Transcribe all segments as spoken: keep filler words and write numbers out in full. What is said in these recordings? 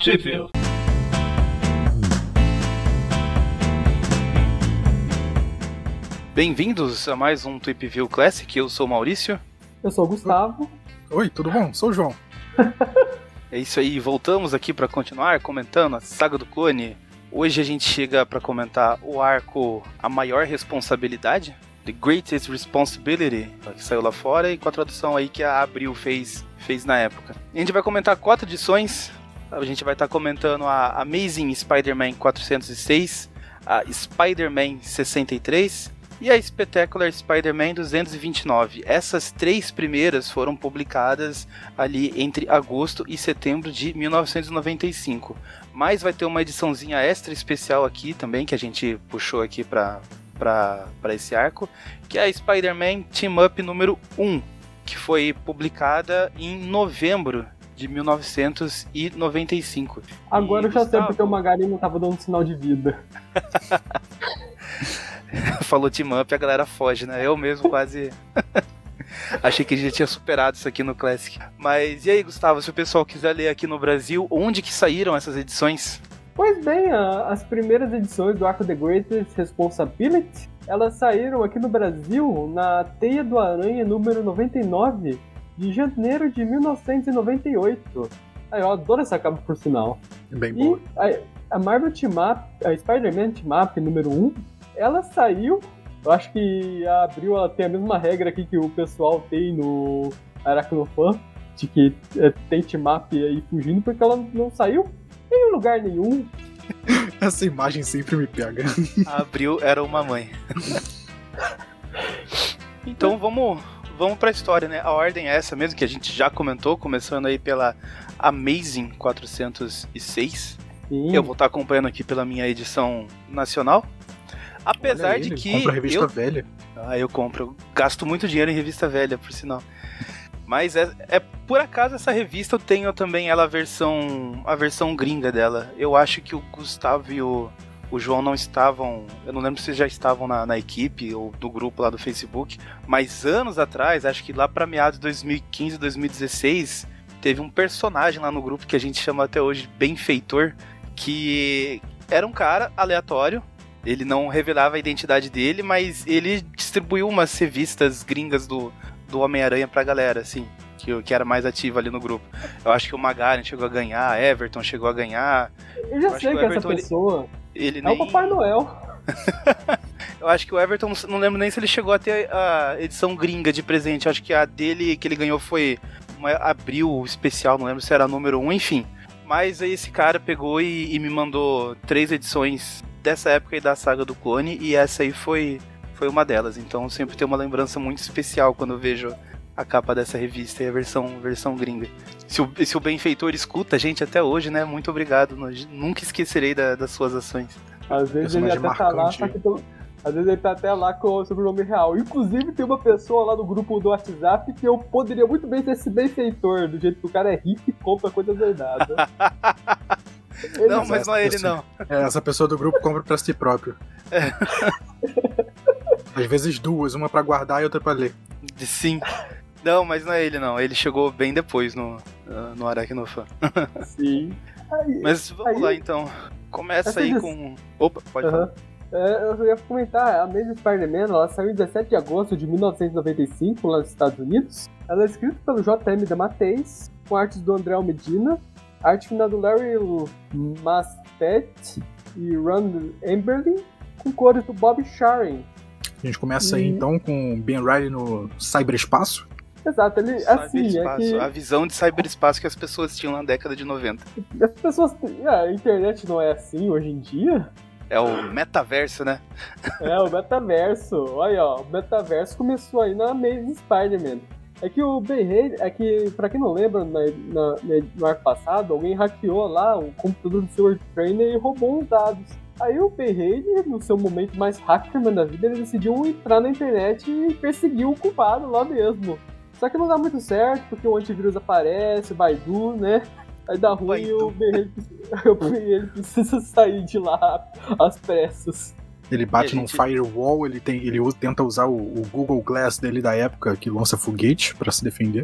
Tweep View. Bem-vindos a mais um Tweep View Classic, eu sou o Maurício. Eu sou o Gustavo. Oi, tudo bom? Sou o João. É isso aí, voltamos aqui para continuar comentando a Saga do Clone. Hoje a gente chega para comentar o arco A Maior Responsabilidade, The Greatest Responsibility, que saiu lá fora, e com a tradução aí que a Abril fez, fez na época. A gente vai comentar quatro edições. A gente vai estar comentando a Amazing Spider-Man quatrocentos e seis, a Spider-Man sessenta e três e a Spectacular Spider-Man duzentos e vinte e nove. Essas três primeiras foram publicadas ali entre agosto e setembro de mil novecentos e noventa e cinco. Mas vai ter uma ediçãozinha extra especial aqui também, que a gente puxou aqui para para esse arco, que é a Spider-Man Team Up número um, que foi publicada em novembro de mil novecentos e noventa e cinco. Agora e, eu já Gustavo... sei porque o Magari não tava dando sinal de vida. Falou Team Up, a galera foge, né? Eu mesmo quase achei que a gente tinha superado isso aqui no Classic. Mas e aí, Gustavo, se o pessoal quiser ler aqui no Brasil, onde que saíram essas edições? Pois bem, a, as primeiras edições do arco The Greatest Responsibility, elas saíram aqui no Brasil na Teia do Aranha número noventa e nove de janeiro de mil novecentos e noventa e oito. Aí, eu adoro essa capa, por sinal. Bem E boa. a, a Marvel Team Up, a Spider-Man Team Up número um, ela saiu. Eu acho que a Abril ela tem a mesma regra aqui que o pessoal tem no Aracnofan, de que é, tem Team Up aí fugindo, porque ela não saiu em lugar nenhum. Essa imagem sempre me pega. A Abril era uma mãe. Então vamos, vamos pra história, né? A ordem é essa mesmo, que a gente já comentou, começando aí pela Amazing quatrocentos e seis. Sim. Eu vou estar acompanhando aqui pela minha edição nacional. Apesar Olha de ele, que... compra revista eu... velha. Ah, eu compro. Eu gasto muito dinheiro em revista velha, por sinal. Mas é, é por acaso essa revista eu tenho também ela a versão a versão gringa dela. Eu acho que o Gustavo e o, o João não estavam, eu não lembro se já estavam na, na equipe ou do grupo lá do Facebook, mas anos atrás, acho que lá para meados de dois mil e quinze, dois mil e dezesseis, teve um personagem lá no grupo que a gente chama até hoje de Benfeitor, que era um cara aleatório. Ele não revelava a identidade dele, mas ele distribuiu umas revistas gringas do, do Homem-Aranha pra galera, assim, que, que era mais ativa ali no grupo. Eu acho que o Magaren chegou a ganhar, a Everton chegou a ganhar. Eu já Eu sei que, que que Everton, essa pessoa ele, ele é nem... o Papai Noel. Eu acho que o Everton, não lembro nem se ele chegou a ter a edição gringa de presente. Eu acho que a dele que ele ganhou foi uma Abril especial, não lembro se era a número um, enfim. Mas aí esse cara pegou e, e me mandou três edições dessa época aí da Saga do Clone, e essa aí foi, foi uma delas. Então sempre tem uma lembrança muito especial quando eu vejo a capa dessa revista e a versão, versão gringa. Se o, se o Benfeitor escuta a gente até hoje, né? Muito obrigado. Nunca esquecerei da, das suas ações. Às vezes ele até Personagem tá lá, marcante. só que tô... Às vezes ele tá até lá com o sobrenome real. Inclusive tem uma pessoa lá no grupo do WhatsApp que eu poderia muito bem ser esse Benfeitor, do jeito que o cara é rico e compra coisas verdadas. Ele não, mas não é ele, não. É, essa pessoa do grupo compra pra si próprio. É. Às vezes duas, uma pra guardar e outra pra ler. Sim. Não, mas não é ele, não. Ele chegou bem depois no, no Aracnofan. Sim. Aí, Mas vamos aí... lá, então. Começa Essa aí edição- com... Opa, pode Uhum. falar. É, eu ia comentar, a Amazing Spider-Man, ela saiu em dezessete de agosto de mil novecentos e noventa e cinco lá nos Estados Unidos. Ela é escrita pelo J M DeMatteis, com artes do André Almedina, arte final do Larry Mastet e Ron Emberlin, com cores do Bob Sharen. A gente começa aí E- então com o Ben Riley no cyberespaço. Exato, ele, assim, é Cyberespaço, que a visão de cyberespaço que as pessoas tinham na década de noventa. as pessoas... Ah, a internet não é assim hoje em dia. É o metaverso, né? É, o metaverso. Olha, ó, o metaverso começou aí na Amazing Spider-Man. É que o Ben Reilly, é que, pra quem não lembra, na, na, no arco passado, alguém hackeou lá o computador do Silver Trainer e roubou os dados. Aí o Ben Reilly, no seu momento mais hackerman da vida, ele decidiu entrar na internet e perseguir o culpado lá mesmo. Só que não dá muito certo, porque o antivírus aparece, o Baidu, né? Aí dá ruim e o Ben Reilly precisa, o Ben Reilly precisa sair de lá às pressas. Ele bate E a num gente- firewall, ele, tem, ele usa- tenta usar o, o Google Glass dele da época, que lança foguete pra se defender.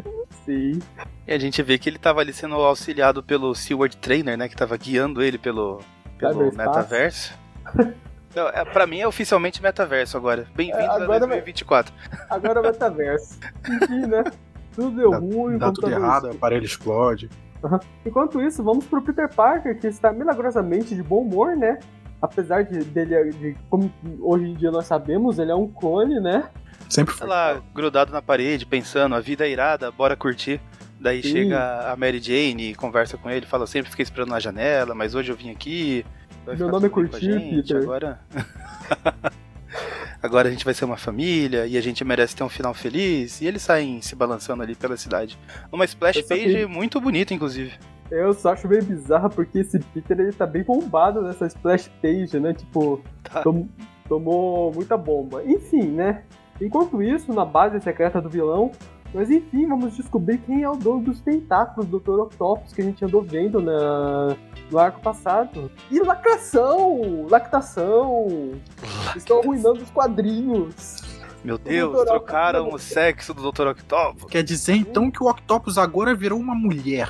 Sim. E a gente vê que ele tava ali sendo auxiliado pelo Seward Trainer, né? Que tava guiando ele pelo, pelo metaverso. Não, é, pra mim é oficialmente metaverso agora. Bem-vindos é, a dois mil e vinte e quatro. Agora é metaverso. Enfim, né? Tudo deu dá, ruim. Dá tudo errado, o aparelho explode. Uhum. Enquanto isso, vamos pro Peter Parker, que está milagrosamente de bom humor, né? Apesar de, dele, de, como hoje em dia nós sabemos, ele é um clone, né? Sempre foi. Tá lá, grudado na parede, pensando, a vida é irada, bora curtir. Daí Sim. chega a Mary Jane e conversa com ele, fala, sempre fiquei esperando na janela, mas hoje eu vim aqui. Meu nome é Curtir, Peter. Agora... agora a gente vai ser uma família e a gente merece ter um final feliz. E eles saem se balançando ali pela cidade. Uma splash page que... muito bonita, inclusive. Eu só acho meio bizarro porque esse Peter, ele tá bem bombado nessa splash page, né? Tipo, tá. tom... tomou muita bomba. Enfim, né? Enquanto isso, na base secreta do vilão, nós enfim vamos descobrir quem é o dono dos tentáculos do doutor Octopus que a gente andou vendo na... no arco passado. E lacração! Lactação! Lactação. Estão arruinando os quadrinhos. Meu Deus, trocaram o sexo do doutor Octopus. Quer dizer então que o Octopus agora virou uma mulher.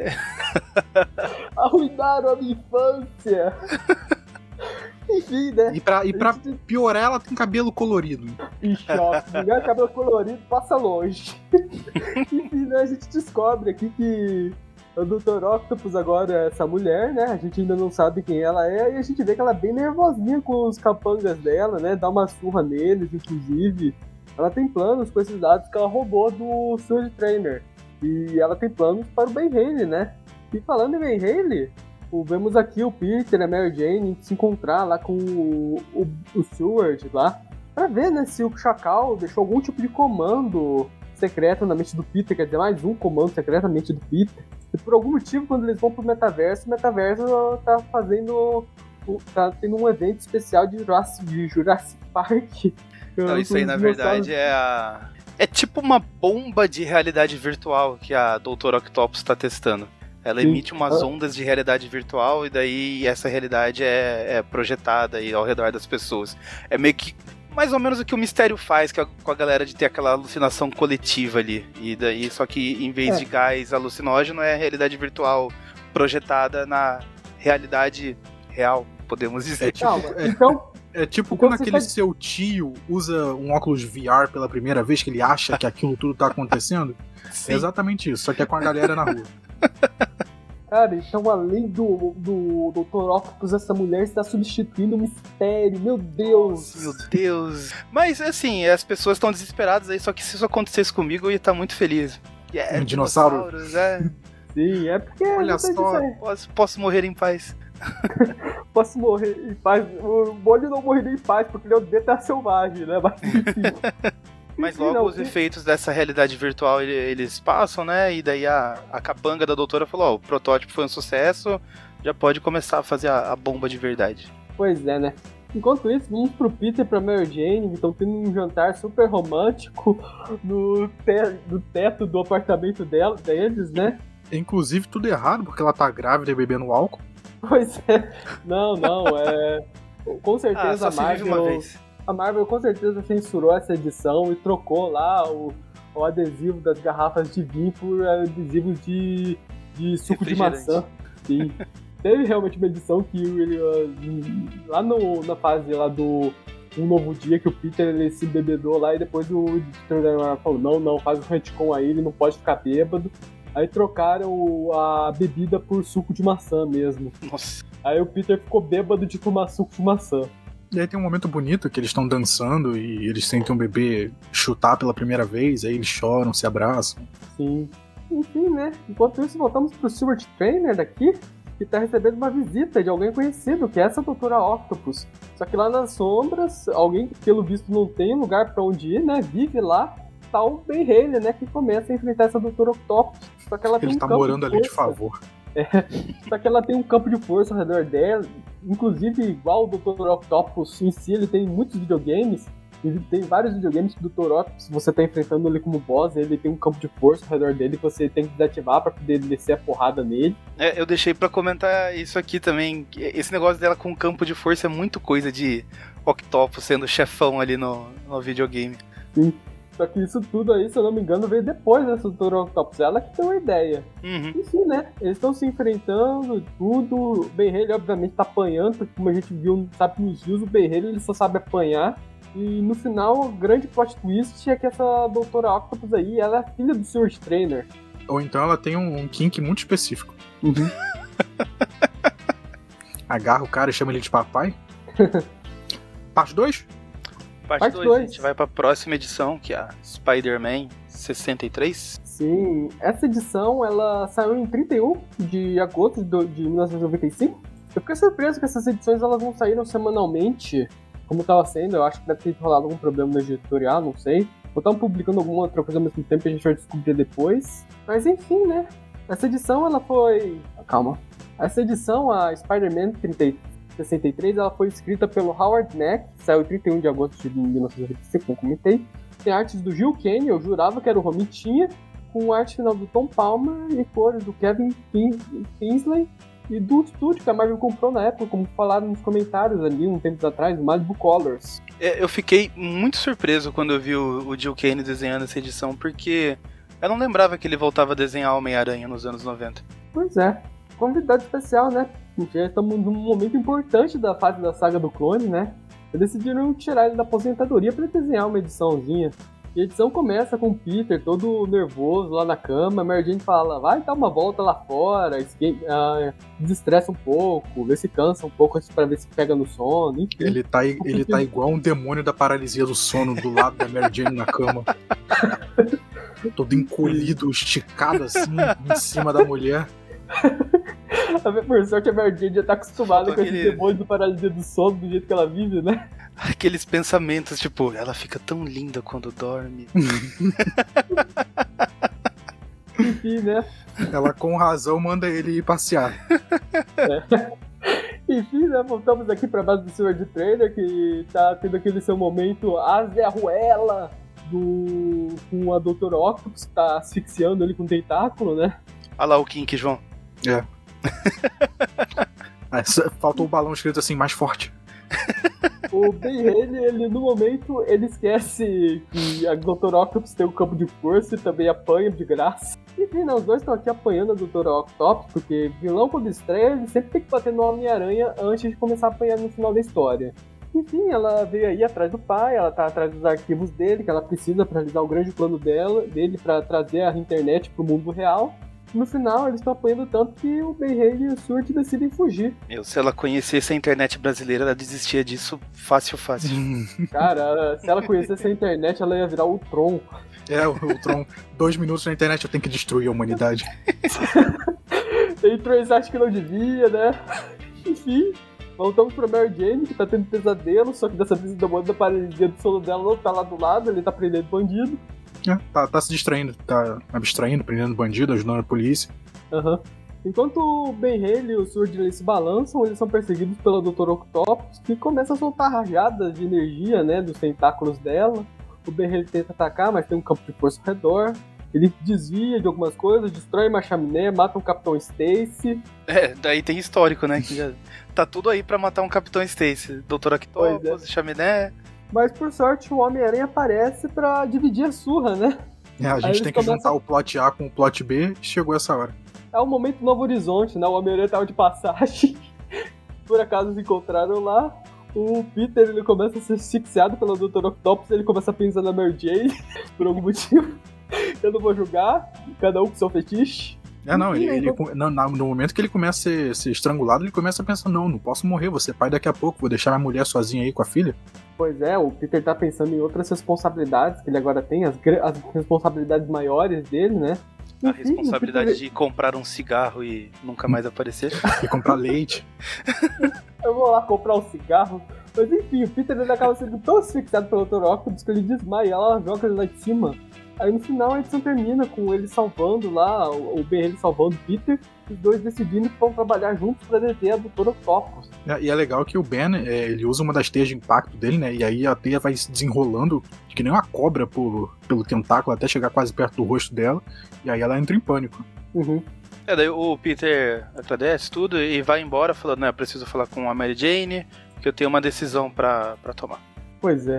Arruinaram a minha infância. Enfim, né? E pra, e pra gente... piorar, ela tem cabelo colorido. E choque. Ganhar cabelo colorido passa longe. Enfim, né? A gente descobre aqui que o doutor Octopus agora é essa mulher, né? A gente ainda não sabe quem ela é. E a gente vê que ela é bem nervosinha com os capangas dela, né? Dá uma surra neles, inclusive. Ela tem planos com esses dados que ela roubou do Sword Trainer. E ela tem planos para o Ben Reilly, né? E falando em Ben Reilly, vemos aqui o Peter e a Mary Jane se encontrar lá com o, o, o Seward lá, pra ver, né, se o Chacal deixou algum tipo de comando secreto na mente do Peter, quer dizer, mais um comando secreto na mente do Peter. E por algum motivo, quando eles vão pro metaverso, o metaverso tá fazendo, tá tendo um evento especial de Jurassic, de Jurassic Park. Não, isso aí, na verdade, é a... é tipo uma bomba de realidade virtual que a doutora Octopus tá testando. Ela Sim. emite umas ondas de realidade virtual e daí essa realidade é, é projetada aí ao redor das pessoas. É meio que mais ou menos o que o Mistério faz com a galera de ter aquela alucinação coletiva ali. E daí, só que em vez é. de gás alucinógeno, é realidade virtual projetada na realidade real, podemos dizer. É tipo, é, então, é tipo então quando aquele tá... seu tio usa um óculos V R pela primeira vez, que ele acha que aquilo tudo tá acontecendo. Sim. É exatamente isso, só que é com a galera na rua. Cara, então além do, do doutor Octopus, essa mulher está substituindo o Mistério, meu Deus! Meu Deus! Mas assim, as pessoas estão desesperadas aí, só que se isso acontecesse comigo eu ia estar muito feliz. Yeah, um dinossauro? É. Sim, é porque... Olha só, posso, posso morrer em paz. Posso morrer em paz. O Molly não morreria em paz, porque ele é o Deta selvagem, né? Mas enfim... Mas logo não, os que... efeitos dessa realidade virtual eles passam, né? E daí a, a capanga da doutora falou, ó, o protótipo foi um sucesso, já pode começar a fazer a, a bomba de verdade. Pois é, né? Enquanto isso, vamos pro Peter e pra Mary Jane, que estão tendo um jantar super romântico no, te... no teto do apartamento dela, deles, né? Inclusive tudo errado, porque ela tá grávida e bebendo álcool. Pois é. Não, não, é... Com certeza ah, só a Marvel... se vive uma vez. A Marvel com certeza censurou essa edição e trocou lá o, o adesivo das garrafas de vinho por adesivos de, de suco de maçã. Sim. Teve realmente uma edição que ele, lá no, na fase lá do Um Novo Dia, que o Peter ele se embebedou lá e depois o editor da Marvel falou, não, não, faz um retcon aí, ele não pode ficar bêbado. Aí trocaram a bebida por suco de maçã mesmo. Nossa. Aí o Peter ficou bêbado de tomar suco de maçã. E aí tem um momento bonito que eles estão dançando e eles sentem um bebê chutar pela primeira vez, aí eles choram, se abraçam. Sim. Enfim, né? Enquanto isso, voltamos pro Seward Trainer daqui, que tá recebendo uma visita de alguém conhecido, que é essa doutora Octopus. Só que lá nas sombras, alguém que pelo visto não tem lugar pra onde ir, né? Vive lá, tá o Ben Reilly, né? Que começa a enfrentar essa doutora Octopus. Só que ela tem Ele um tá campo morando de ali de força. favor. É, só que ela tem um campo de força ao redor dela, inclusive igual o doutor Octopus em si, ele tem muitos videogames, ele tem vários videogames que o doutor Octopus, você tá enfrentando ele como boss, ele tem um campo de força ao redor dele que você tem que desativar pra poder descer a porrada nele. É, eu deixei pra comentar isso aqui também, esse negócio dela com campo de força é muito coisa de Octopus sendo chefão ali no, no videogame. Sim. Só que isso tudo aí, se eu não me engano, veio depois dessa doutora Octopus. Ela que tem uma ideia. Uhum. Enfim, né? Eles estão se enfrentando, tudo. O Ben-Haley, obviamente, tá apanhando, porque como a gente viu, sabe, nos rios, o Ben-Haley ele só sabe apanhar. E no final, o grande plot twist é que essa doutora Octopus aí, ela é filha do senhor Trainer. Ou então ela tem um, um kink muito específico. Uhum. Agarra o cara e chama ele de papai. Parte dois? Parte dois, a gente vai pra próxima edição, que é a Spider-Man sessenta e três. Sim, essa edição, ela saiu em trinta e um de agosto de mil novecentos e noventa e cinco. Eu fiquei surpreso que essas edições, elas não saíram semanalmente, como estava sendo. Eu acho que deve ter rolado algum problema no editorial, não sei. Ou estavam publicando alguma outra coisa ao mesmo tempo que a gente vai descobrir depois. Mas enfim, né? Essa edição, ela foi... Calma. Essa edição, a Spider-Man sessenta e três, ela foi escrita pelo Howard Neck, saiu em trinta e um de agosto de mil novecentos e noventa e cinco, como comentei. Tem artes do Gil Kane, eu jurava que era o Romitinha, com arte final do Tom Palmer e cores do Kevin Pinsley e do estúdio que a Marvel comprou na época, como falaram nos comentários ali, um tempo atrás, o Malibu Colors. É, eu fiquei muito surpreso quando eu vi o, o Gil Kane desenhando essa edição, porque eu não lembrava que ele voltava a desenhar Homem-Aranha nos anos noventa. Pois é, convidado especial, né? Já estamos num momento importante da fase da saga do clone, né? Eles decidiram tirar ele da aposentadoria para desenhar uma ediçãozinha. E a edição começa com o Peter todo nervoso lá na cama. A Mary Jane fala, vai dar uma volta lá fora, esque... ah, desestressa um pouco, vê se cansa um pouco antes pra ver se pega no sono. Enfim. Ele tá, ele tá igual um demônio da paralisia do sono do lado da Mary Jane na cama. Todo encolhido, esticado assim, em cima da mulher. Por sorte, a Mary Jane já tá acostumada Faltou com aquele... esse demônio do paralisia do sono, do jeito que ela vive, né? Aqueles pensamentos, tipo, ela fica tão linda quando dorme. Enfim, né? Ela com razão manda ele ir passear. É. Enfim, né? Voltamos aqui pra base do senhor de Trainer, que tá tendo aquele seu momento Ásia Ruela do... com a doutora Octopus, que tá asfixiando ele com um tentáculo, né? Olha lá o Kink, João. É. Faltou o balão escrito assim, mais forte. O Ben-Haley, ele no momento, ele esquece que a doutora Octopus tem um campo de força e também apanha de graça. Enfim, né, os dois estão aqui apanhando a doutora Octopus, porque vilão quando estreia, ele sempre tem que bater no Homem-Aranha antes de começar a apanhar no final da história. Enfim, ela veio aí atrás do pai, ela tá atrás dos arquivos dele, que ela precisa pra realizar o grande plano dela, dele pra trazer a internet pro mundo real. No final, eles estão apanhando tanto que o Ben-Haley e o Stewart decidem fugir. Meu, se ela conhecesse a internet brasileira, ela desistia disso fácil, fácil. Cara, se ela conhecesse a internet, ela ia virar o Tron. É, o, o Tron. Dois minutos na internet, eu tenho que destruir a humanidade. Entrou em acho que não devia, né? Enfim, voltamos pra Mary Jane, que tá tendo pesadelo, só que dessa vez o demônio da paralisia do sono dela não tá lá do lado, ele tá prendendo bandido. É, tá, tá se distraindo, tá abstraindo, prendendo bandido, ajudando a polícia. Aham. Uhum. Enquanto o Ben-Haley e o Sword se balançam, eles são perseguidos pela doutora Octopus, que começa a soltar rajadas de energia, né, dos tentáculos dela. O Ben-Haley tenta atacar, mas tem um campo de força ao redor. Ele desvia de algumas coisas, destrói uma chaminé, mata um Capitão Stacy. É, daí tem histórico, né, que já tá tudo aí pra matar um Capitão Stacy. doutora Octopus, é. Chaminé... Mas por sorte o Homem-Aranha aparece pra dividir a surra, né? É, a gente tem que começam... juntar o plot A com o plot B e chegou essa hora. É o momento Novo Horizonte, né? O Homem-Aranha tava de passagem. Por acaso se encontraram lá. O Peter, ele começa a ser asfixiado pela doutora Octopus, ele começa a pensar na Mary Jane, por algum motivo. Eu não vou julgar, cada um com seu fetiche. É, não, ele, ele, no, no momento que ele começa a ser, ser estrangulado, ele começa a pensar, não, não posso morrer, vou ser pai daqui a pouco, vou deixar minha mulher sozinha aí com a filha. Pois é, o Peter tá pensando em outras responsabilidades que ele agora tem, as, as responsabilidades maiores dele, né? A Enfim, responsabilidade Peter... de comprar um cigarro e nunca mais aparecer. E comprar leite. Eu vou lá comprar um cigarro. Mas enfim, o Peter ele acaba sendo tão asfixiado pelo doutor Octopus que ele desmaia, ela joga ele lá de cima. Aí no final a edição termina com ele salvando lá, o Ben ele salvando o Peter, os dois decidindo que vão trabalhar juntos pra deter a doutora Octopus. É, e é legal que o Ben, é, ele usa uma das teias de impacto dele, né, e aí a teia vai se desenrolando, que nem uma cobra por, pelo tentáculo, até chegar quase perto do rosto dela, e aí ela entra em pânico. Uhum. É, daí o Peter agradece tudo e vai embora falando, né, eu preciso falar com a Mary Jane, que eu tenho uma decisão pra, pra tomar. Pois é.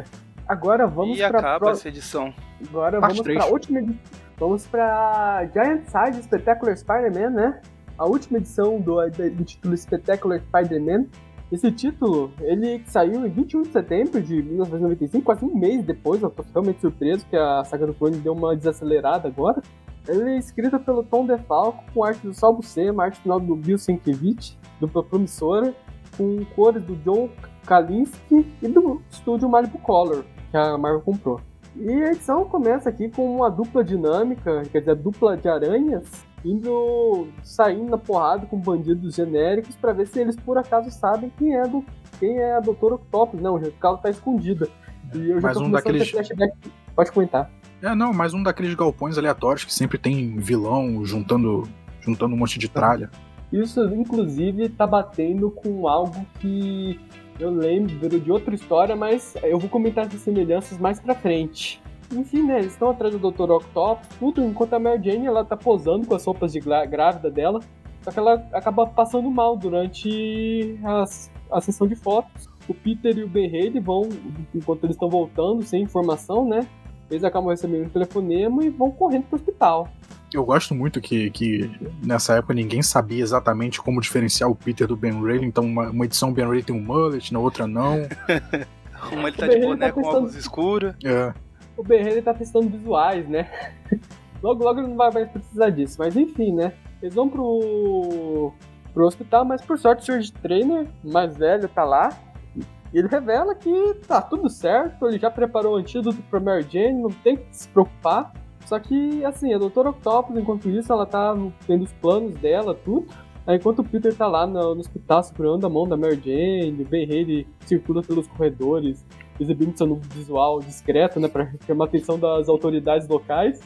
Agora vamos e pra acaba pro... essa edição. Agora Parte vamos três. pra última edição. Vamos pra Giant Size Spectacular Spider-Man, né? A última edição do, do título Spectacular Spider-Man. Esse título, ele saiu em vinte e um de setembro de mil novecentos e noventa e cinco, quase um mês depois. Eu tô realmente surpreso que a saga do clone deu uma desacelerada agora. Ele é escrito pelo Tom DeFalco, com arte do Sal Buscema, arte final do Bill Sienkiewicz, dupla promissora, com cores do John Kalinske e do estúdio Malibu Color, que a Marvel comprou. E a edição começa aqui com uma dupla dinâmica, quer dizer, dupla de aranhas, indo, saindo na porrada com bandidos genéricos pra ver se eles por acaso sabem quem é, do, quem é a doutora Octopus. Não, o ela tá escondida. E eu já Mais tô um começando daqueles- a ter flashback. Pode comentar. É, não, mais um daqueles galpões aleatórios que sempre tem vilão juntando, juntando um monte de tralha. Isso, inclusive, tá batendo com algo que eu lembro de outra história, mas eu vou comentar essas semelhanças mais pra frente. Enfim, né, eles estão atrás do doutor Octopus, tudo, enquanto a Mary Jane, ela tá posando com as roupas de glá- grávida dela, só que ela acaba passando mal durante as, a sessão de fotos. O Peter e o Ben Reilly vão, enquanto eles estão voltando, sem informação, né, eles acabam recebendo um telefonema e vão correndo pro hospital. Eu gosto muito que, que nessa época ninguém sabia exatamente como diferenciar o Peter do Ben Reilly, então uma, uma edição Ben Reilly tem um mullet, na outra não. Uma ele tá O de Ben Reilly boné tá com pensando- óculos escuros. É, O Ben Reilly tá testando visuais, né? Logo, logo ele não vai mais precisar disso. Mas enfim, né? Eles vão pro, pro hospital, mas por sorte o Surge Trainer, mais velho, tá lá. E ele revela que tá tudo certo, ele já preparou o antídoto pra Mary Jane, não tem que se preocupar. Só que, assim, a doutora Octopus, enquanto isso, ela tá tendo os planos dela, tudo. Aí, enquanto o Peter tá lá no, no hospital segurando a mão da Mary Jane, o Ben Reilly circula pelos corredores, exibindo seu visual discreto, né, pra chamar a atenção das autoridades locais.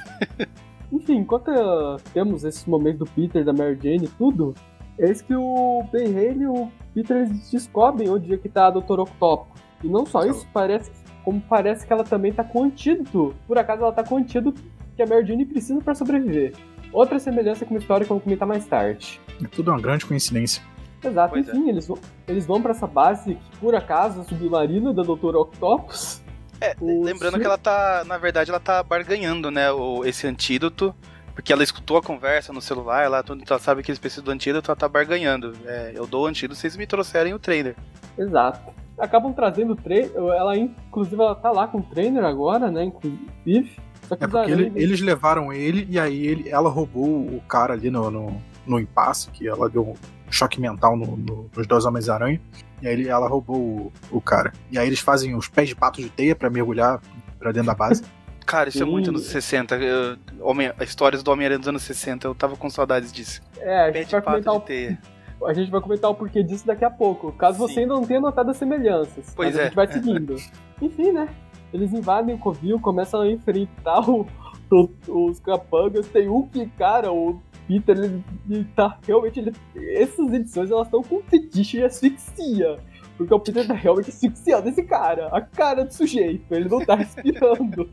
Enfim, enquanto uh, temos esses momentos do Peter, da Mary Jane e tudo, eis que o Ben Reilly e o Peter eles descobrem onde é que tá a doutora Octopus. E não só isso, parece, como parece que ela também tá com antídoto. Por acaso ela tá com antídoto que a Mary Jane precisa pra sobreviver. Outra semelhança com uma história que eu vou comentar mais tarde. é tudo uma grande coincidência. Exato, Pois enfim, eles, vão, eles vão pra essa base que, por acaso, é submarina da doutora Octopus. É, O lembrando Sir- que ela tá, na verdade, ela tá barganhando, né, o, esse antídoto, porque ela escutou a conversa no celular, ela, tudo, ela sabe que eles precisam do antídoto, ela tá barganhando. É, eu dou o antídoto, vocês me trouxerem o trailer. Exato. Acabam trazendo o trainer, ela inclusive ela tá lá com o trainer agora, né, inclusive. Só que É os porque ele- aranhas- eles levaram ele e aí ele, ela roubou o cara ali no, no, no impasse, que ela deu um choque mental no, no, nos dois Homens-Aranha. E aí ele- ela roubou o, o cara. E aí eles fazem os pés de pato de teia pra mergulhar pra dentro da base. Cara, isso é Sim. muito anos sessenta. Eu, Homem, histórias do Homem-Aranha dos anos sessenta, eu tava com saudades disso. É, a Pé gente, de vai pato comentar de o, teia. a gente vai comentar o porquê disso daqui a pouco, caso Sim. você ainda não tenha notado as semelhanças. Pois mas é. a gente vai seguindo. Enfim, né? Eles invadem o covil, começam a enfrentar o, o- os capangas. Tem um que, cara, o Peter, ele, ele tá realmente... Ele, essas edições, elas estão com fetiche de asfixia. Porque o Peter tá realmente asfixiando esse cara. A cara do sujeito. Ele não tá respirando.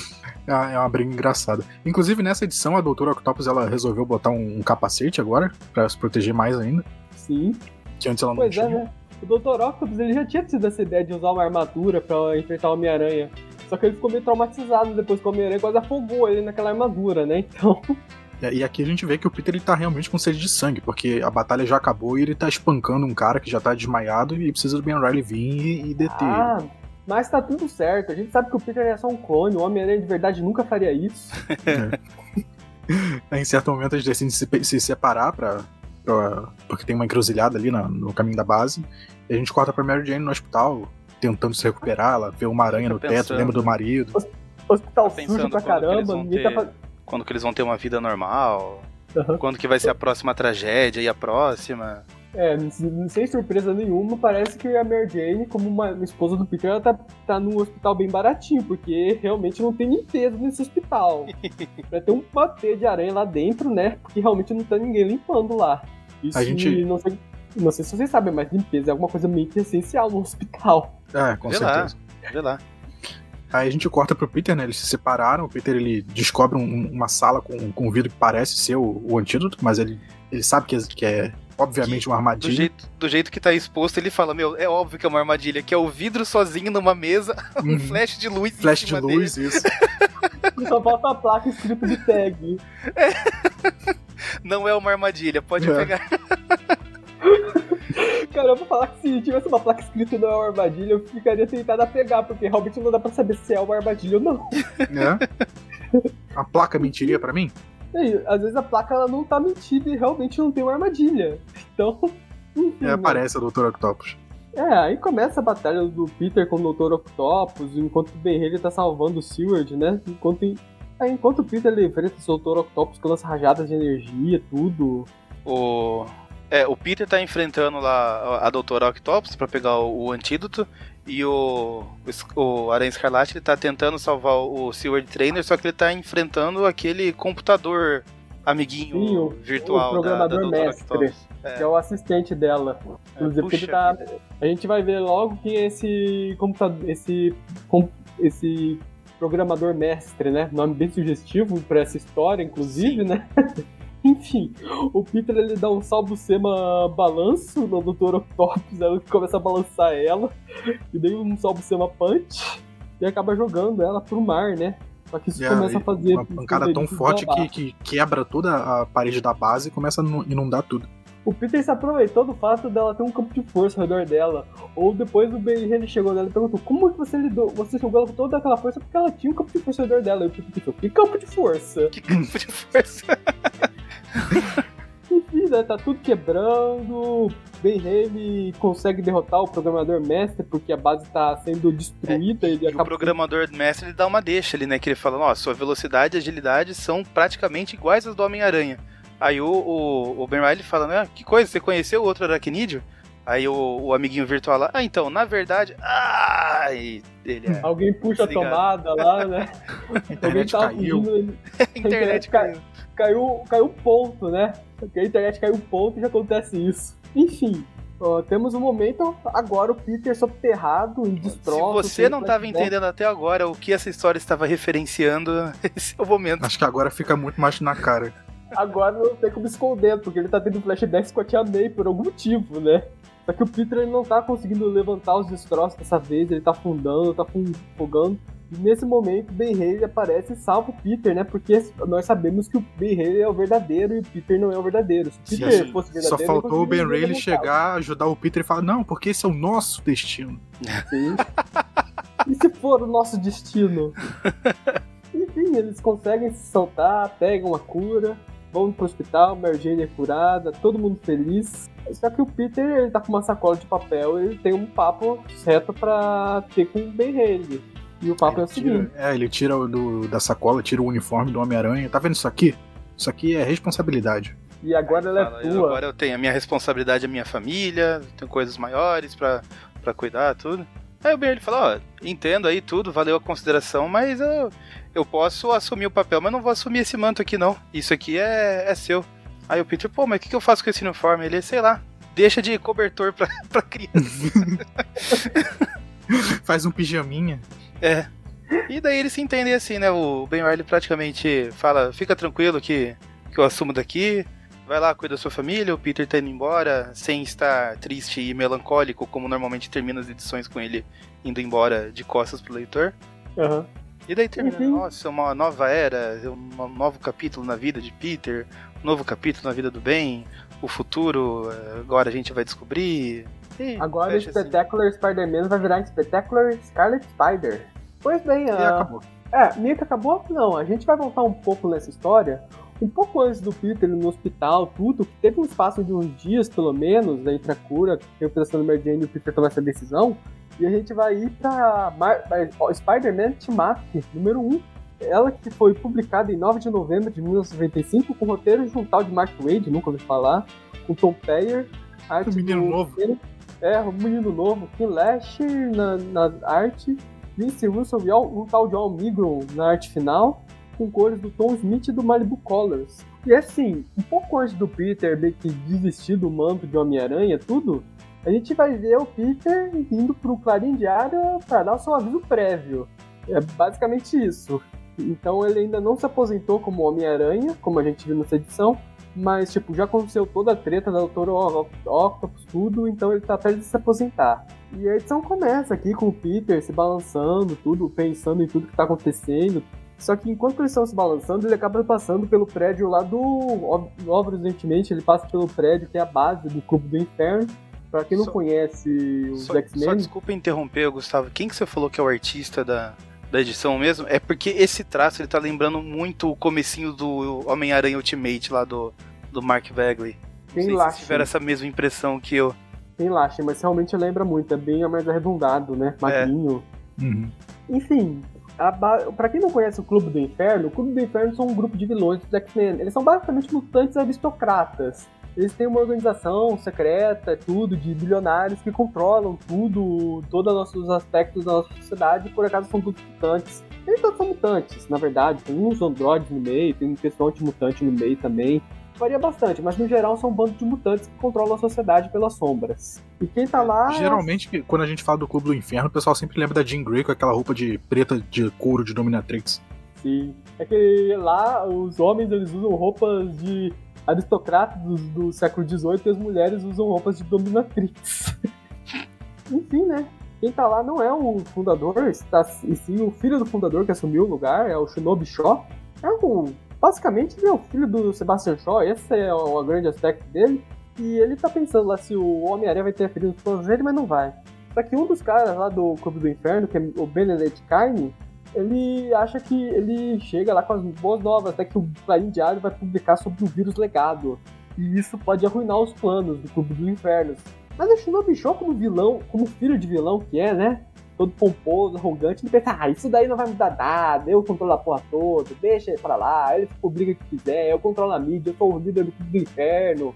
É uma- é uma briga engraçada. Inclusive, nessa edição, a doutora Octopus ela resolveu botar um, um capacete agora, pra se proteger mais ainda. Sim. Que antes ela não Pois tinha. é, né? O doutor Octopus, ele já tinha tido essa ideia de usar uma armadura pra enfrentar o Homem-Aranha. Só que ele ficou meio traumatizado depois que o Homem-Aranha quase afogou ele naquela armadura, né? Então, E aqui a gente vê que o Peter ele tá realmente com sede de sangue, porque a batalha já acabou e ele tá espancando um cara que já tá desmaiado e precisa do Ben Reilly vir e, e deter ah, mas tá tudo certo. A gente sabe que o Peter é só um clone. O Homem-Aranha de verdade nunca faria isso. ele. Aí, em certo momento eles decidem se, se separar pra, pra- porque tem uma encruzilhada ali na- no caminho da base. E a gente corta pra Mary Jane no hospital, tentando se recuperar. Ela vê uma aranha no Tá teto, pensando. lembra do marido. Hospital Tá sujo pensando pra quando que eles caramba. vão Ninguém ter- tá fazendo. Quando que eles vão ter uma vida normal, Aham. quando que vai ser a próxima tragédia e a próxima. É, sem surpresa nenhuma, parece que a Mary Jane, como uma, uma esposa do Peter, ela tá, tá num hospital bem baratinho, porque realmente não tem limpeza nesse hospital. Vai ter um patê de aranha lá dentro, né? Porque realmente não tá ninguém limpando lá. Isso A gente- não sei, não sei se vocês sabem, mas limpeza é alguma coisa meio que essencial no hospital. É, com Vê lá. certeza. Vê lá. Aí a gente corta pro Peter, né? Eles se separaram. O Peter ele descobre um- uma sala com, com um vidro que parece ser o, o antídoto, mas ele, ele sabe que é, que, é, obviamente que, uma armadilha. Do jeito, do jeito que tá exposto, ele fala, meu, é óbvio que é uma armadilha, que é o vidro sozinho numa mesa, um Uhum. flash de luz Flash em de cima luz, dele. isso. Só falta a placa escrita de tag. Não é uma armadilha, pode É. pegar. Cara, eu vou falar que se tivesse uma placa escrita não é uma armadilha, eu ficaria tentado a pegar, porque realmente não dá pra saber se é uma armadilha ou não. É. A placa mentiria pra mim? E aí, às vezes a placa ela não tá mentida e realmente não tem uma armadilha. Então, enfim. É, né? aparece a doutora Octopus. É, aí começa a batalha do Peter com o doutor Octopus, enquanto o Ben Reilly tá salvando o Seward, né? Enquanto, aí, enquanto o Peter ele enfrenta o doutor Octopus que lança rajadas de energia, tudo. O... É, o Peter tá enfrentando lá a doutora Octopus pra pegar o, o antídoto, e o, o, o Aranha Escarlate ele tá tentando salvar o Seward Trainer, só que ele tá enfrentando aquele computador amiguinho Sim, o- virtual o programador da, da doutora mestre, Octopus. Que é o assistente dela. Inclusive, porque puxa ele tá. vida. A gente vai ver logo quem é esse computador. Esse. com- esse programador mestre, né? Nome bem sugestivo pra essa história, inclusive, Sim. né? Enfim, o Peter ele dá um salvo-sema balanço no doutor Octopus, ela começa a balançar ela, e daí um salvo-sema punch, e acaba jogando ela pro mar, né? Só que isso É, começa a fazer. Uma pancada tão forte que, que quebra toda a parede da base e começa a inundar tudo. O Peter se aproveitou do fato dela ter um campo de força ao redor dela. Ou depois o Ben Reilly chegou nela e perguntou: como que você lidou? Você jogou ela com toda aquela força porque ela tinha um campo de força ao redor dela. E o Peter pensou: que campo de força? Que campo de força. Enfim, né, tá tudo quebrando. Ben Reilly consegue derrotar o programador mestre porque a base tá sendo destruída. É, ele e acaba o programador mestre ele dá uma deixa ali, né? Que ele fala: ó, sua velocidade e agilidade são praticamente iguais às do Homem-Aranha. Aí o, o, o Ben Reilly fala, né? Que coisa, você conheceu o outro aracnídeo? Aí o, o amiguinho virtual lá, ah, então, na verdade. Ah! E ele é. Alguém puxa a Desligado. tomada lá, né? A internet Alguém caiu. fugindo, ele- A internet cai- caiu. caiu, caiu ponto, né? Porque a internet caiu ponto e já acontece isso. Enfim, ó, temos um momento agora o Peter soterrado em destroços. Se você não estava entendendo até agora o que essa história estava referenciando, esse é o momento. Acho que agora fica muito mais na cara. Agora não tem como esconder, porque ele tá tendo flashbacks com a Tia May por algum motivo, né? Só que o Peter ele não tá conseguindo levantar os destroços dessa vez, ele tá afundando, tá afogando. E nesse momento, o Ben Reilly aparece e salva o Peter, né? Porque nós sabemos que o Ben Reilly é o verdadeiro e o Peter não é o verdadeiro. Se o Peter Sim. fosse verdadeiro... Só ele faltou o Ben conseguiria Reilly levantar. chegar, ajudar o Peter e falar: não, porque esse é o nosso destino. Sim. E se for o nosso destino? Enfim, eles conseguem se soltar, pegam a cura, vão pro hospital, Mary Jane é curada, todo mundo feliz. Só que o Peter, ele tá com uma sacola de papel e ele tem um papo certo pra ter com o Ben Reilly. E o papo é o Ele tira- seguinte: é, ele tira o do, da sacola, tira o uniforme do Homem-Aranha. Tá vendo isso aqui? Isso aqui é responsabilidade. e agora ela Fala, é eu- tua. Agora eu tenho a minha responsabilidade, a minha família, tenho coisas maiores pra, pra cuidar, tudo. Aí o Ben ele fala, ó, entendo aí tudo, valeu a consideração, mas eu, eu posso assumir o papel, mas não vou assumir esse manto aqui não. Isso aqui é, é seu. Aí o Peter, pô, mas o que, que eu faço com esse uniforme? Ele, sei lá, deixa de cobertor pra, pra criança. Faz um pijaminha. É. E daí eles se entendem assim, né? O Ben Reilly praticamente fala, fica tranquilo que, que eu assumo daqui, vai lá, cuida da sua família, o Peter tá indo embora sem estar triste e melancólico, como normalmente termina as edições com ele indo embora de costas pro leitor. Aham. E daí termina, Uhum. nossa, uma nova era, um novo capítulo na vida de Peter, um novo capítulo na vida do Ben, o futuro, agora a gente vai descobrir. E Agora o fecha assim. Spectacular Spider-Man vai virar Spectacular Scarlet Spider. Pois bem, E a... acabou. É, meio que acabou? Não, a gente vai voltar um pouco nessa história. Um pouco antes do Peter no hospital, tudo, que teve um espaço de uns dias, pelo menos, da entre a cura, representando Mary Jane e o Peter tomar essa decisão. E a gente vai ir pra Mar... ó, Spider-Man Team Up, número um. Ela que foi publicada em nove de novembro de mil novecentos e noventa e cinco, com roteiro de um tal de Mark Waid, nunca ouvi falar, com Tom Peyer, arte Um menino do... novo. É, um menino novo, Kim Lash na, na arte, Vince Russell e Al- um tal de Al Migron na arte final, com cores do Tom Smith e do Malibu Colors. E assim, um pouco antes do Peter meio que desistir do manto de Homem-Aranha, tudo, a gente vai ver o Peter indo pro Clarim Diário para dar o seu aviso prévio. É basicamente isso. Então ele ainda não se aposentou como Homem-Aranha, como a gente viu nessa edição, Mas, tipo, já aconteceu toda a treta da doutora Octopus, tudo, então ele tá perto de se aposentar. E a edição começa aqui com o Peter se balançando, tudo, pensando em tudo que tá acontecendo. Só que enquanto eles estão se balançando, ele acaba passando pelo prédio lá do... Obviamente, ele passa pelo prédio que é a base do Clube do Inferno. Pra quem não só, conhece os só, X-Men... Só desculpa interromper, Gustavo. Quem que você falou que é o artista da, da edição mesmo? É porque esse traço, ele tá lembrando muito o comecinho do Homem-Aranha Ultimate lá do, do Mark Bagley. Não sei se vocês tiveram essa mesma impressão que eu. Tem lache, mas realmente lembra muito. É bem mais arredondado, né? Magrinho. É. Uhum. Enfim... Ba... Pra quem não conhece o Clube do Inferno, o Clube do Inferno são um grupo de vilões dos X-Men. Eles são basicamente mutantes aristocratas. Eles têm uma organização secreta, tudo, de bilionários que controlam tudo, todos os nossos aspectos da nossa sociedade, e por acaso são todos mutantes. Eles todos são mutantes, na verdade. Tem uns androides no meio, tem um pessoal anti-mutante no meio também. Varia bastante, mas no geral são um bando de mutantes que controlam a sociedade pelas sombras. E quem tá lá... Geralmente, quando a gente fala do Clube do Inferno, o pessoal sempre lembra da Jean Grey com aquela roupa de preta de couro de Dominatrix. Sim. É que lá os homens eles usam roupas de aristocratas do, do século dezoito e as mulheres usam roupas de Dominatrix. Enfim, né? Quem tá lá não é o fundador, está, e sim o filho do fundador que assumiu o lugar, é o Shinobi Shaw. É um... Basicamente, ele é o filho do Sebastian Shaw, esse é o, o grande aspecto dele. E ele tá pensando lá se o Homem-Aranha vai ter ferido todos ele, mas não vai. Só que um dos caras lá do Clube do Inferno, que é o Benedict Carne, ele acha que ele chega lá com as boas novas, até que o Clarim Diário vai publicar sobre o vírus legado. E isso pode arruinar os planos do Clube do Inferno. Mas o Shinobi Shaw, como vilão, como filho de vilão que é, né? Todo pomposo, arrogante, ele pensa, ah, isso daí não vai mudar nada, eu controlo a porra toda, deixa ele pra lá, ele publica o que quiser, eu controlo a mídia, eu sou o líder do Clube do Inferno.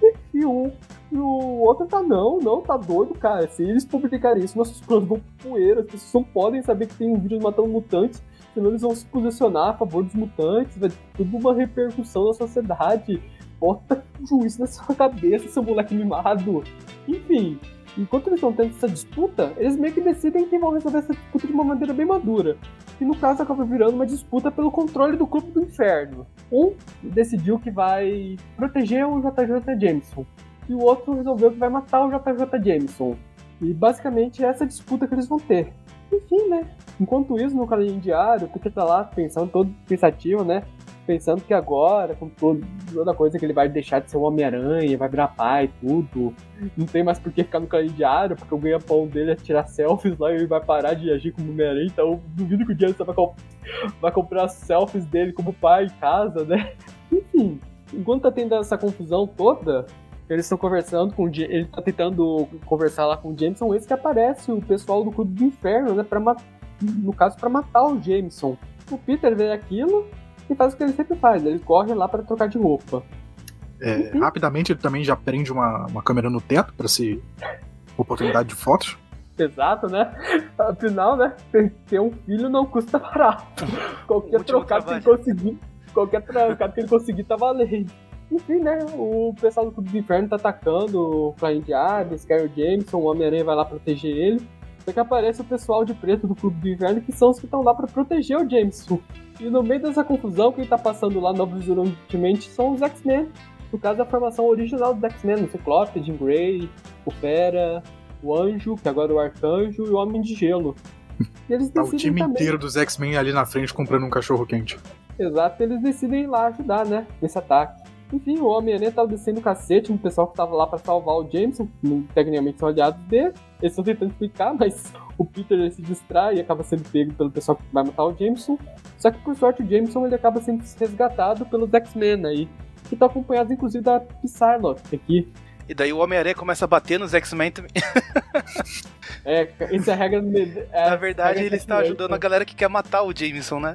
E o, e o outro tá, não, não, tá doido, cara, se eles publicarem isso, nossos planos vão pro poeira, as pessoas não podem saber que tem um vírus matando mutantes, senão eles vão se posicionar a favor dos mutantes, vai ter tudo uma repercussão na sociedade, bota juízo na sua cabeça, seu moleque mimado. Enfim... Enquanto eles estão tendo essa disputa, eles meio que decidem que vão resolver essa disputa de uma maneira bem madura. E no caso acaba virando uma disputa pelo controle do Clube do Inferno. Um decidiu que vai proteger o J J Jameson. E o outro resolveu que vai matar o J J Jameson. E basicamente é essa disputa que eles vão ter. Enfim, né? Enquanto isso, no calendário diário, o Peter tá lá pensando, todo pensativo, né? Pensando que agora, com todo, toda coisa que ele vai deixar de ser um Homem-Aranha, vai virar pai e tudo. Não tem mais por que ficar no calendário diário, porque o ganha-pão dele é tirar selfies lá e ele vai parar de agir como Homem-Aranha. Então eu duvido que o Jameson vai, comp- vai comprar selfies dele como pai em casa, né? Enfim, enquanto tá tendo essa confusão toda, eles estão conversando com o Jameson, ele tá tentando conversar lá com o Jameson, esse que aparece o pessoal do Clube do Inferno, né? Pra ma- no caso, pra matar o Jameson. O Peter vê aquilo e faz o que ele sempre faz, ele corre lá pra trocar de roupa. É, rapidamente ele também já prende uma, uma câmera no teto pra se oportunidade de fotos. Exato, né? Afinal, né? Ter um filho não custa barato. Qualquer trocado que ele conseguir, qualquer trocado que ele conseguir tá valendo. Enfim, né? O pessoal do Clube do Inferno tá atacando o Clarim Diário, quer o Jameson, o Homem-Aranha vai lá proteger ele. Só que aparece o pessoal de preto do Clube do Inferno, que são os que estão lá pra proteger o Jameson. E no meio dessa confusão, quem tá passando lá Novos Ultimate são os X-Men. No caso, a formação original dos X-Men, o Ciclope, Jean Grey, o Fera, o Anjo, que agora é o Arcanjo, e o Homem de Gelo. E eles tá o time também... inteiro dos X-Men ali na frente comprando um cachorro quente. Exato, eles decidem ir lá ajudar, né, nesse ataque. Enfim, o Homem-Aranha tava descendo o cacete no pessoal que tava lá pra salvar o Jameson, que tecnicamente são aliados dele. Eles estão tentando explicar, mas o Peter ele se distrai e acaba sendo pego pelo pessoal que vai matar o Jameson. Só que por sorte o Jameson ele acaba sendo resgatado pelos X-Men aí, que estão acompanhados inclusive da Psylocke aqui. E daí o Homem-Aranha começa a bater nos X-Men também. É, essa é a regra... É, na verdade ele está ajudando a galera que quer matar o Jameson, né?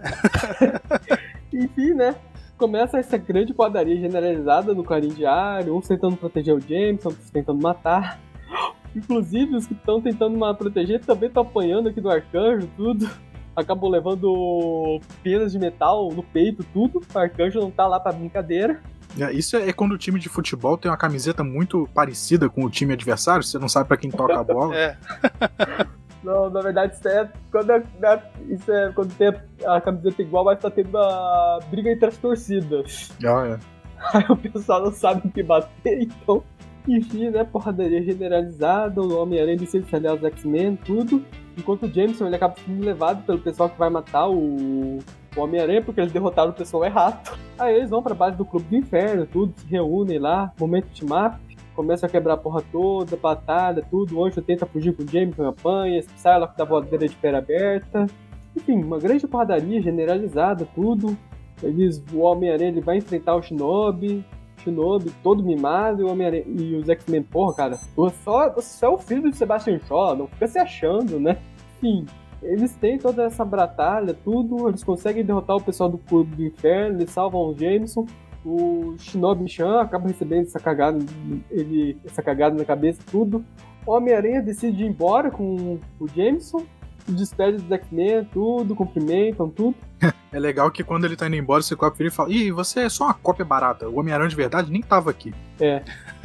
Enfim, né? Começa essa grande quadrilha generalizada no Clarim Diário, uns tentando proteger o Jameson, outros tentando matar. Inclusive, os que estão tentando proteger também estão apanhando aqui do Arcanjo, tudo. Acabou levando penas de metal no peito, tudo. O Arcanjo não tá lá pra brincadeira. É, isso é quando o time de futebol tem uma camiseta muito parecida com o time adversário, você não sabe pra quem toca a bola. É. Não, na verdade, isso é quando, é, isso é quando tem a camiseta igual, mas tá tendo a briga entre as torcidas. Ah, é. Aí o pessoal não sabe o que bater, então... Enfim, né, porradaria generalizada, o Homem-Aranha decide se aliar aos X-Men, tudo. Enquanto o Jameson, ele acaba sendo levado pelo pessoal que vai matar o, o Homem-Aranha, porque eles derrotaram o pessoal errado. Aí eles vão pra base do Clube do Inferno, tudo, se reúnem lá, momento de mapa, começam a quebrar a porra toda, batalha, tudo. O Anjo tenta fugir com o Jameson, apanha, sai lá com a voadeira de pera aberta. Enfim, uma grande porradaria generalizada, tudo. Eles, o Homem-Aranha ele vai enfrentar o Shinobi, Shinobi todo mimado, e, o Homem-Aranha, e os X-Men, porra, cara, você só, você só é o filho de Sebastian Shaw, não fica se achando, né? Enfim, eles têm toda essa batalha, tudo, eles conseguem derrotar o pessoal do Clube do Inferno, eles salvam o Jameson, o Shinobi-chan acaba recebendo essa cagada, ele, essa cagada na cabeça, tudo. O Homem-Aranha decide ir embora com o Jameson, se despede dos X-Men, tudo, cumprimentam, tudo. É legal que quando ele tá indo embora, o Ciclope vira e fala: Ih, você é só uma cópia barata. O Homem-Aranha de verdade nem tava aqui. É.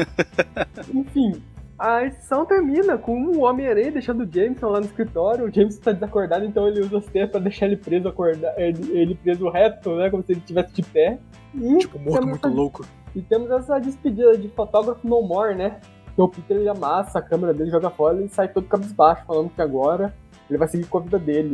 Enfim, a edição termina com o Homem-Aranha deixando o Jameson lá no escritório. O Jameson tá desacordado, então ele usa as teias pra deixar ele preso, acordar, ele, ele preso reto, né? Como se ele estivesse de pé. E tipo, morto muito essa, louco. E temos essa despedida de fotógrafo No More, né? Que o Peter ele amassa a câmera dele, joga fora e sai todo cabisbaixo, falando que agora ele vai seguir com a vida dele.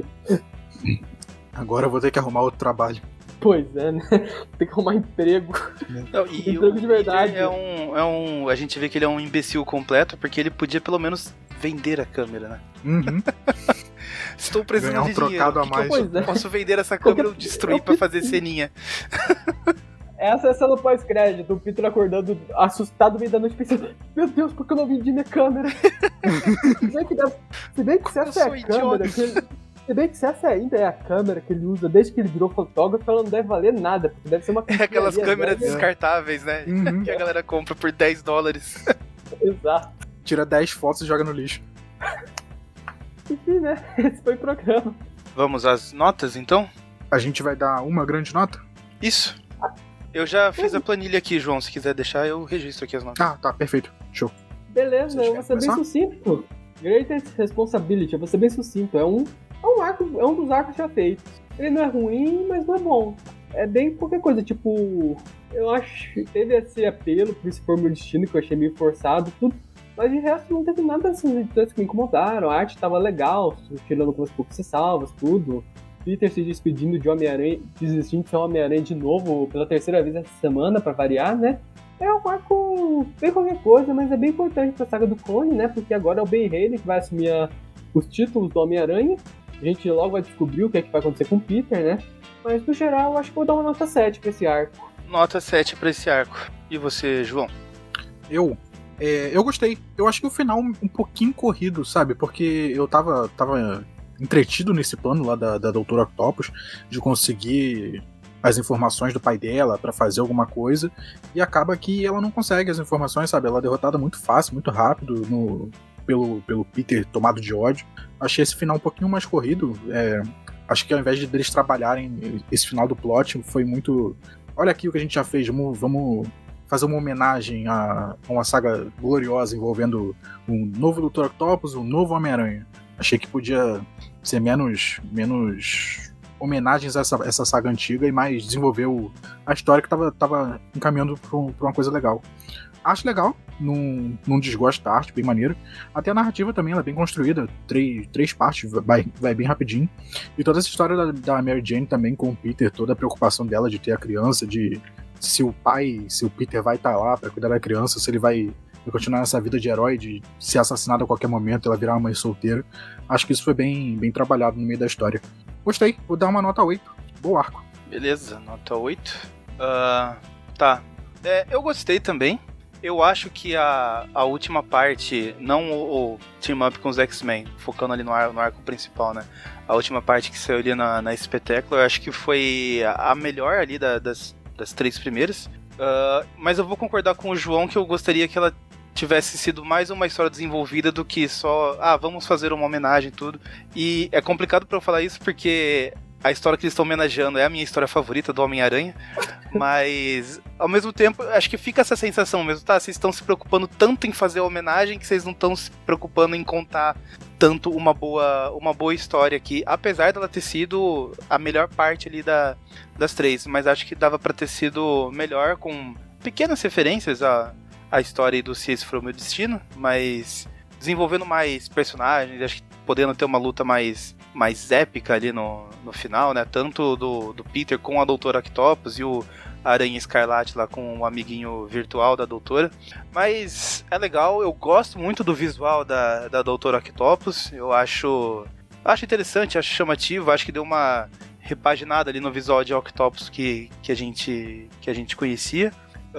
Agora eu vou ter que arrumar outro trabalho. Pois é, né? Tem que arrumar emprego. Não, e emprego o de verdade. É um, é um. A gente vê que ele é um imbecil completo, porque ele podia pelo menos vender a câmera, né? Uhum. Estou precisando Ganhar um de trocado dinheiro. a Que que mais. eu Pois é. posso vender essa câmera ou destruir pra fazer ceninha? Essa é a cena pós-crédito, o Peter acordando assustado no meio da noite, pensando: meu Deus, por que eu não vendi minha câmera? Se bem que, deve, se, bem que se essa é a câmera que ele, se bem que se essa ainda é a câmera que ele usa desde que ele virou fotógrafo, ela não deve valer nada, porque deve ser uma É aquelas câmeras né? descartáveis, né? Uhum. Que a galera compra por dez dólares. Exato. Tira dez fotos e joga no lixo. Enfim, né? Esse foi o programa. Vamos às notas, então? A gente vai dar uma grande nota? Isso. Eu já fiz a planilha aqui, João. Se quiser deixar, eu registro aqui as notas. Ah, tá, perfeito. Show. Beleza, Vocês eu vou ser bem começar? sucinto. Greatest Responsibility, eu vou ser bem sucinto. É um, é um arco, é um dos arcos já feitos. Ele não é ruim, mas não é bom. É bem qualquer coisa, tipo... Eu acho que teve esse apelo por esse For Meu Destino, que eu achei meio forçado, tudo. Mas de resto não teve nada assim, edições que me incomodaram. A arte tava legal, tirando algumas poucas salvas, tudo. Peter se despedindo de Homem-Aranha, desistindo de ser Homem-Aranha de novo pela terceira vez essa semana, pra variar, né? É um arco bem qualquer coisa, mas é bem importante pra saga do clone, né? Porque agora é o Ben Reilly que vai assumir a, os títulos do Homem-Aranha. A gente logo vai descobrir o que é que vai acontecer com o Peter, né? Mas no geral, eu acho que vou dar uma nota sete pra esse arco. Nota sete pra esse arco. E você, João? Eu... É, eu gostei. Eu acho que o final um, um pouquinho corrido, sabe? Porque eu tava... tava entretido nesse plano lá da, da Doutora Octopus, de conseguir as informações do pai dela pra fazer alguma coisa, e acaba que ela não consegue as informações, sabe? Ela é derrotada muito fácil, muito rápido no, pelo, pelo Peter tomado de ódio. Achei esse final um pouquinho mais corrido. É, acho que ao invés de eles trabalharem esse final do plot, foi muito... Olha aqui o que a gente já fez, vamos, vamos fazer uma homenagem a uma saga gloriosa envolvendo um novo Doutor Octopus, um novo Homem-Aranha. Achei que podia ser menos, menos homenagens a essa, essa saga antiga e mais desenvolver o, a história que tava, tava encaminhando pra, um, pra uma coisa legal. Acho legal, não, não desgosto da arte, bem maneiro. Até a narrativa também, ela é bem construída, três, três partes, vai, vai bem rapidinho. E toda essa história da, da Mary Jane também com o Peter, toda a preocupação dela de ter a criança, de se o pai, se o Peter vai estar lá pra cuidar da criança, se ele vai... continuar nessa vida de herói, de ser assassinado a qualquer momento, ela virar uma mãe solteira. Acho que isso foi bem, bem trabalhado no meio da história. Gostei, vou dar uma nota oito. Bom arco. Beleza, nota oito. Uh, tá. É, eu gostei também. Eu acho que a, a última parte, não o, o team-up com os X-Men, focando ali no, ar, no arco principal, né? A última parte que saiu ali na, na espetáculo, eu acho que foi a, a melhor ali da, das, das três primeiras. Uh, mas eu vou concordar com o João que eu gostaria que ela tivesse sido mais uma história desenvolvida do que só, ah, vamos fazer uma homenagem e tudo. E é complicado pra eu falar isso porque a história que eles estão homenageando é a minha história favorita do Homem-Aranha, mas ao mesmo tempo acho que fica essa sensação mesmo, tá? Vocês estão se preocupando tanto em fazer a homenagem que vocês não estão se preocupando em contar tanto uma boa, uma boa história aqui, apesar dela ter sido a melhor parte ali da, das três, mas acho que dava pra ter sido melhor com pequenas referências à, à história do Se Esse For O Meu Destino, mas desenvolvendo mais personagens, acho que podendo ter uma luta mais, mais épica ali no, no final, né? Tanto do, do Peter com a Doutora Octopus e o Aranha Escarlate lá com o amiguinho virtual da Doutora. Mas é legal, eu gosto muito do visual da, da Doutora Octopus, eu acho, acho interessante, acho chamativo, acho que deu uma repaginada ali no visual de Octopus que, que, a, gente, que a gente conhecia.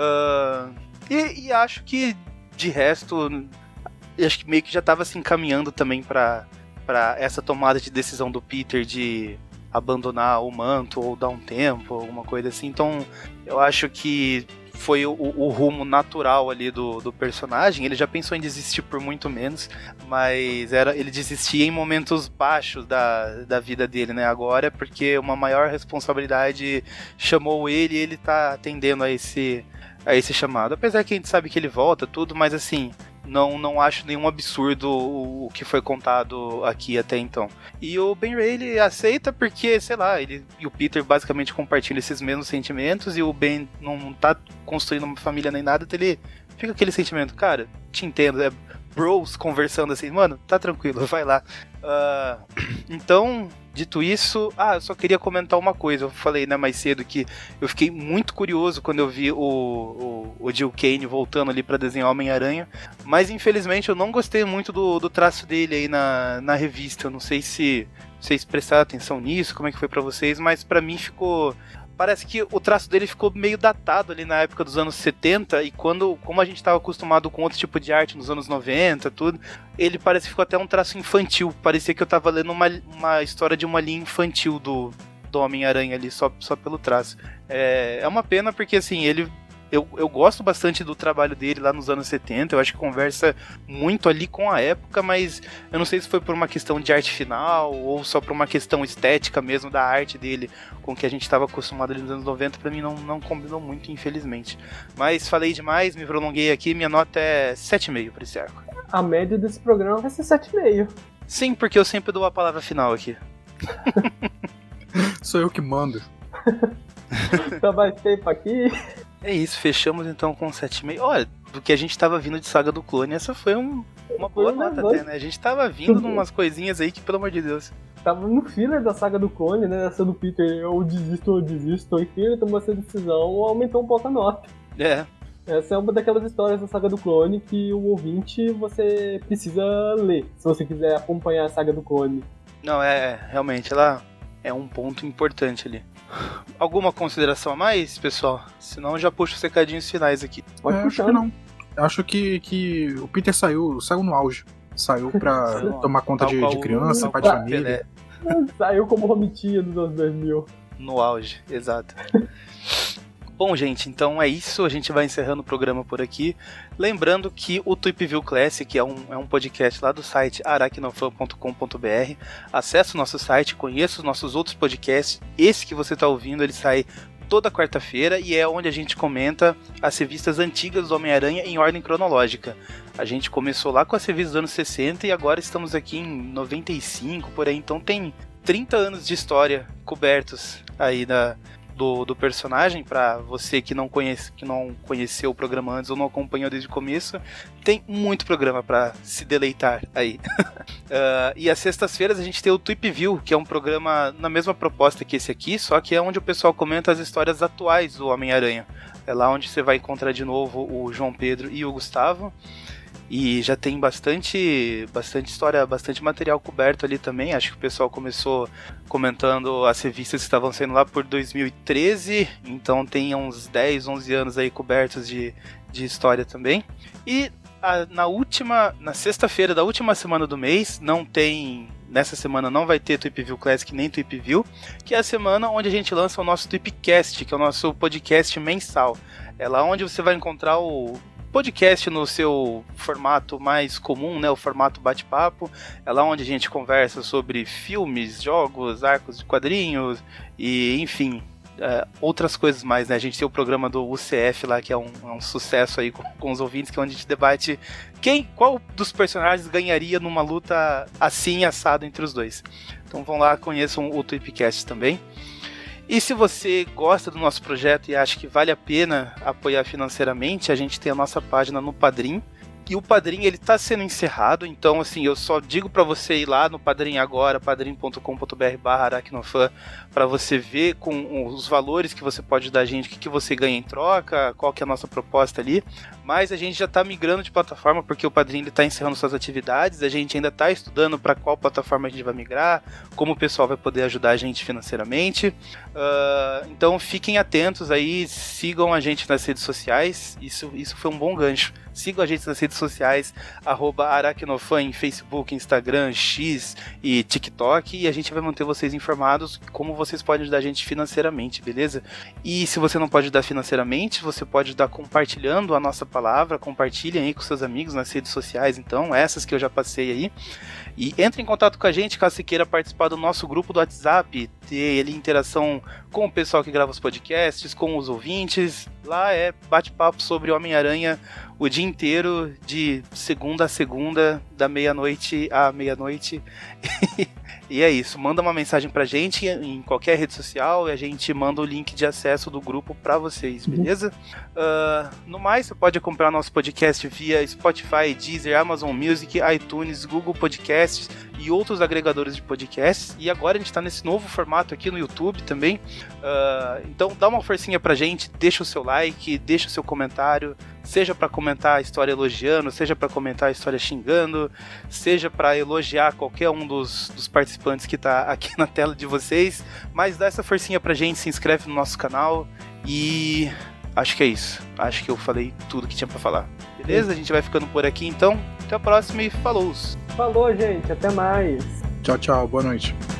Uh, e, e acho que, de resto, acho que meio que já estava se encaminhando também para para essa tomada de decisão do Peter de abandonar o manto ou dar um tempo, alguma coisa assim. Então, eu acho que foi o, o rumo natural ali do, do personagem. Ele já pensou em desistir por muito menos, mas era, ele desistia em momentos baixos da, da vida dele, né? Agora, porque uma maior responsabilidade chamou ele e ele tá atendendo a esse, a esse chamado. Apesar que a gente sabe que ele volta, tudo, mas assim, não, não acho nenhum absurdo o, o que foi contado aqui até então. E o Ben Reilly ele aceita porque, sei lá, ele e o Peter basicamente compartilham esses mesmos sentimentos e o Ben não tá construindo uma família nem nada, então ele fica aquele sentimento, cara, te entendo, é bros conversando assim, mano, tá tranquilo, vai lá. Uh, então, dito isso, ah, eu só queria comentar uma coisa, eu falei, né, mais cedo que eu fiquei muito curioso quando eu vi o, o, o Gil Kane voltando ali pra desenhar Homem-Aranha, mas infelizmente eu não gostei muito do, do traço dele aí na, na revista, eu não sei se vocês prestaram atenção nisso, como é que foi pra vocês, mas pra mim ficou... Parece que o traço dele ficou meio datado ali na época dos anos setenta, e quando, como a gente estava acostumado com outro tipo de arte nos anos noventa, tudo, ele parece que ficou até um traço infantil. Parecia que eu estava lendo uma, uma história de uma linha infantil do, do Homem-Aranha ali, só, só pelo traço. É, é uma pena porque, assim, ele... Eu, eu gosto bastante do trabalho dele lá nos anos setenta, eu acho que conversa muito ali com a época, mas eu não sei se foi por uma questão de arte final ou só por uma questão estética mesmo da arte dele com o que a gente estava acostumado ali nos anos noventa, pra mim não, não combinou muito, infelizmente. Mas falei demais, me prolonguei aqui, minha nota é sete vírgula cinco para esse arco. A média desse programa vai ser sete vírgula cinco. Sim, porque eu sempre dou a palavra final aqui. Sou eu que mando. Tá mais tempo aqui. É isso, fechamos então com sete vírgula cinco. Olha, do que a gente tava vindo de Saga do Clone, essa foi um, uma boa foi nota até, né? A gente tava vindo numas coisinhas aí que, pelo amor de Deus. Tava no filler da Saga do Clone, né? Essa do Peter, eu desisto, eu desisto. Enfim, ele tomou essa decisão, aumentou um pouco a nota. É. Essa é uma daquelas histórias da Saga do Clone que o ouvinte, você precisa ler, se você quiser acompanhar a Saga do Clone. Não, é, realmente, ela é um ponto importante ali. Alguma consideração a mais, pessoal? Senão eu já puxo os recadinhos finais aqui. Pode é, puxar. Acho que não. Acho que, que o Peter saiu, saiu no auge. Saiu pra tomar conta de, de criança, pai de família. Saiu como Romitinha nos anos dois mil. No auge, exato. Bom, gente, então é isso. A gente vai encerrando o programa por aqui. Lembrando que o Tweep View Classic é um, é um podcast lá do site aracnofan ponto com ponto b r. Acesse o nosso site, conheça os nossos outros podcasts. Esse que você está ouvindo, ele sai toda quarta-feira e é onde a gente comenta as revistas antigas do Homem-Aranha em ordem cronológica. A gente começou lá com as revistas dos anos sessenta e agora estamos aqui em noventa e cinco, por aí. Então tem trinta anos de história cobertos aí da... Do, do personagem, para você que não, conhece, que não conheceu o programa antes ou não acompanhou desde o começo, tem muito programa para se deleitar aí. uh, e às sextas-feiras a gente tem o Tweep View, que é um programa na mesma proposta que esse aqui, só que é onde o pessoal comenta as histórias atuais do Homem-Aranha. É lá onde você vai encontrar de novo o João Pedro e o Gustavo. E já tem bastante, bastante história, bastante material coberto ali também. Acho que o pessoal começou comentando as revistas que estavam saindo lá por dois mil e treze. Então tem uns dez, onze anos aí cobertos de, de história também. E a, na última, na sexta-feira da última semana do mês, não tem... Nessa semana não vai ter Tweep View Classic nem Tweep View, que é a semana onde a gente lança o nosso Tweepcast, que é o nosso podcast mensal. É lá onde você vai encontrar o... podcast no seu formato mais comum, né, o formato bate-papo. É lá onde a gente conversa sobre filmes, jogos, arcos de quadrinhos e, enfim, é, outras coisas mais, né? A gente tem o programa do U C F lá, que é um, é um sucesso aí com, com os ouvintes, que é onde a gente debate quem, qual dos personagens ganharia numa luta assim assado entre os dois. Então vão lá, conheçam o Tweepcast também. E se você gosta do nosso projeto e acha que vale a pena apoiar financeiramente, a gente tem a nossa página no Padrim. E o Padrim, ele tá sendo encerrado, então assim, eu só digo pra você ir lá no Padrim agora, padrim ponto com ponto b r barra aracnofan, pra você ver com os valores que você pode dar a gente, o que, que você ganha em troca, qual que é a nossa proposta ali. Mas a gente já tá migrando de plataforma, porque o Padrim ele tá encerrando suas atividades, a gente ainda tá estudando para qual plataforma a gente vai migrar, como o pessoal vai poder ajudar a gente financeiramente. Uh, então fiquem atentos aí, sigam a gente nas redes sociais, isso, isso foi um bom gancho. Sigam a gente nas redes sociais, arroba aracnofan em Facebook, Instagram, X e TikTok, e a gente vai manter vocês informados como vocês podem ajudar a gente financeiramente, beleza? E se você não pode ajudar financeiramente, você pode ajudar compartilhando a nossa palavra, compartilhem aí com seus amigos nas redes sociais, então, essas que eu já passei aí. E entre em contato com a gente caso você queira participar do nosso grupo do WhatsApp, ter ali interação com o pessoal que grava os podcasts, com os ouvintes. Lá é bate-papo sobre Homem-Aranha o dia inteiro, de segunda a segunda, da meia-noite à meia-noite. E é isso, manda uma mensagem pra gente em qualquer rede social e a gente manda o link de acesso do grupo pra vocês, beleza? Uh, no mais, você pode acompanhar nosso podcast via Spotify, Deezer, Amazon Music, iTunes, Google Podcasts e outros agregadores de podcasts. E agora a gente tá nesse novo formato aqui no YouTube também. Uh, então dá uma forcinha pra gente, deixa o seu like, deixa o seu comentário, seja pra comentar a história elogiando, seja pra comentar a história xingando, seja pra elogiar qualquer um dos, dos participantes que tá aqui na tela de vocês, mas dá essa forcinha pra gente, se inscreve no nosso canal e acho que é isso. Acho que eu falei tudo que tinha pra falar. Beleza? A gente vai ficando por aqui então. Até a próxima e falou! Falou, gente. Até mais. Tchau, tchau. Boa noite.